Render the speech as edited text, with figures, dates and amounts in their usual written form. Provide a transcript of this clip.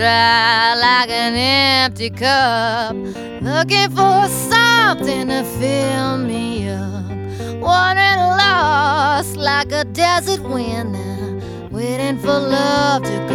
dry like an empty cup, looking for something to fill me up. Wandering lost like a desert wind now, waiting for love to